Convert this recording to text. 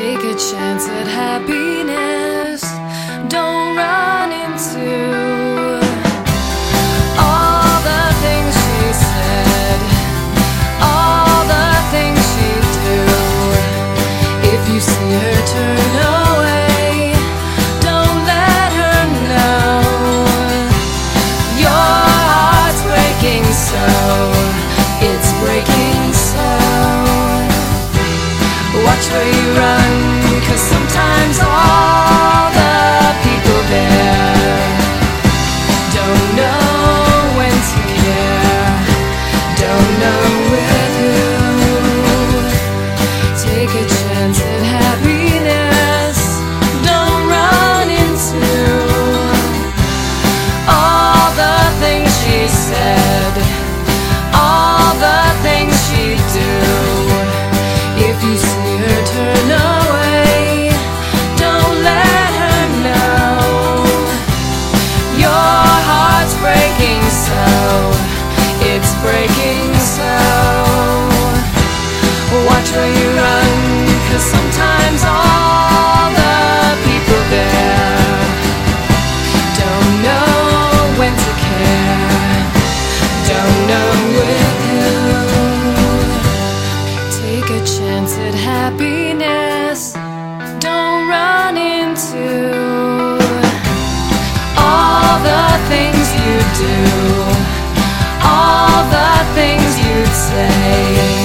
Take a chance at happiness. Don't run into all the things she said, all the things she'd do. If you see her turn away, don't let her know. Your heart's breaking so, it's breaking so. Watch where you run, 'cause sometimes all the people there don't know when to care, don't know with who. Take a chance at happiness. Don't run into all the things she said, all the things she'd do. If you see her turn away, don't let her know. Your heart's breaking so, it's breaking so. Watch where you run, 'cause sometimes all the people there don't know when to care, don't know with who. Take a chance at happiness. Don't run into all the things you do, all the things you'd say.